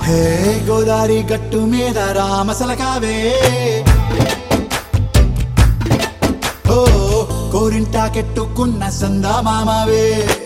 హే గోదారి గట్టు మీద రామసలకావే ఓ కోరింటాకెట్టుకున్న సందా మామావే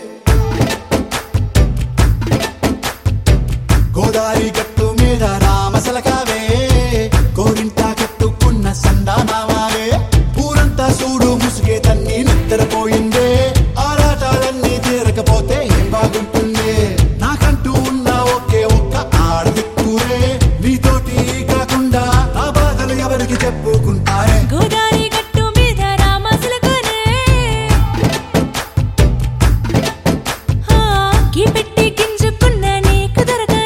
గోదారి గట్టు మీద రామసలకావే కోరింటాకెట్టుకున్న సందా మామావే ఊరంతా చూడు ముసుగే తన్ని నిద్రపోయిందే ఆరాటాలన్నీ తీరకపోతే ఏం బాగుంటుంది నాకంటూ ఉన్న ఒకే ఒక్క ఆడదిక్కురే నీతోటి కాకుండా ఆ బాధలు ఎవరికి చెప్పుకుంటారే గోదారి గట్టు మీద రామసలకానే కి పెట్టి గింజుకున్న నీకు దొరకనే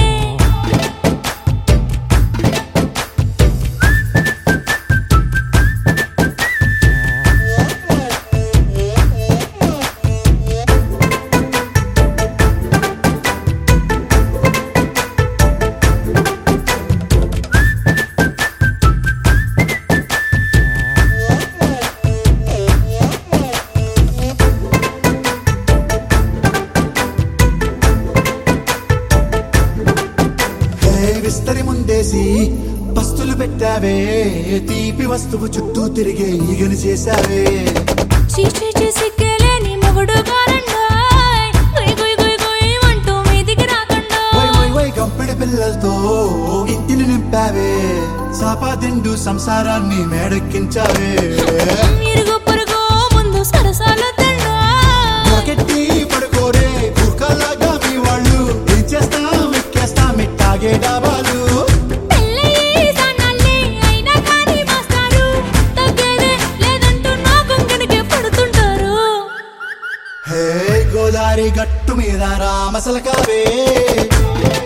విస్తరి ముందేసి పస్తులు పెట్టావే తీపి వస్తువు చుట్టూ తిరిగే ఈగని చేశావే చీచీ చేసి కేలేని మొగుడు గారండాయ్ గుయ్ గుయ్ గుయ్ గుయ్ అంటూ మీదికి రాకండా వై వై వై గంపెడి పిల్లలతో ఇంటిని నింపావే సాపాదిండు సంసారాన్ని మేడెక్కించావే ఇరుగు పొరుగు ముందు సరసాలు తండా నాకెట్టి పడుకోరే కుక్కలాగా మీ వాళ్ళు ఏం చేస్తాం ఎక్కేస్తాం ఎట్టాగే డాబాలు పెళ్ళయి సన్నాల్ని అయినా కానీ మాస్తారు తగ్గేదే లేదంటూ నా కొంగనికే పడుతుంటారు హే గోదారి గట్టు మీద రామసలకావే